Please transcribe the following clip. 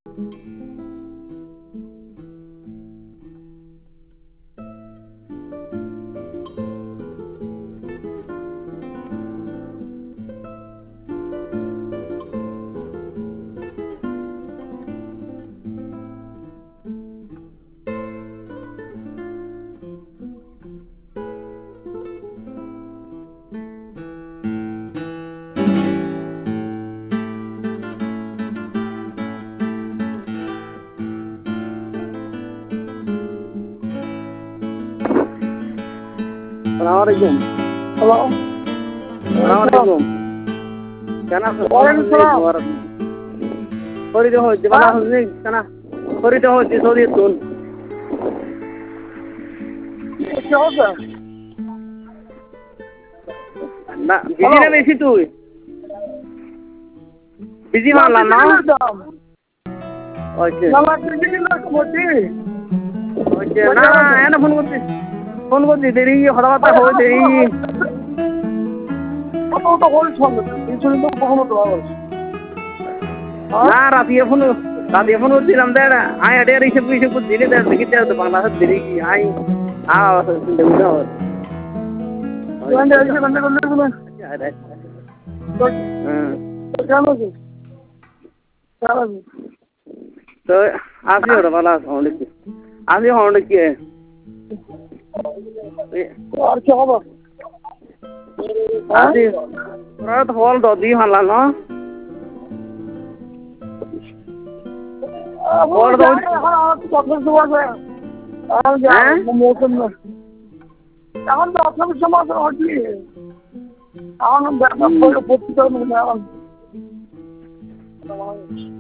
Assalamualaikum. Halo. Assalamualaikum. Kana Waalaikumsalam. Hori de hoje bana hoje kana hori de hoje sodi tun. কি হবে? Na busy na বেশি তুই busy মানলা না ওকে আমার ticket না কোটি ওকে না এনা ফোন করতে দেরি হঠাৎ হয় দেরি কত তো হল সঙ্গে কিছু তো কখনো তো আছে না রাতে ফোন দিলাম দেড় আই আড়ে রিসে দিলে দেড় দেখি তো বাংলাদেশ দেরি কি আই চিন্তা করতে বন্ধ হইছে বন্ধ করলে বলে হ্যাঁ জানো কি জানো তো আসি ওটা ভালো আছে আসি হন্ডে কি আর কি হবে আসি ওরা তো হল তো দি হালা না বড় তো এখন কত সময় আর যা মৌসুম না এখন তো আপনার সময় হচ্ছে এখন ব্যাপার পড়তে হবে না এখন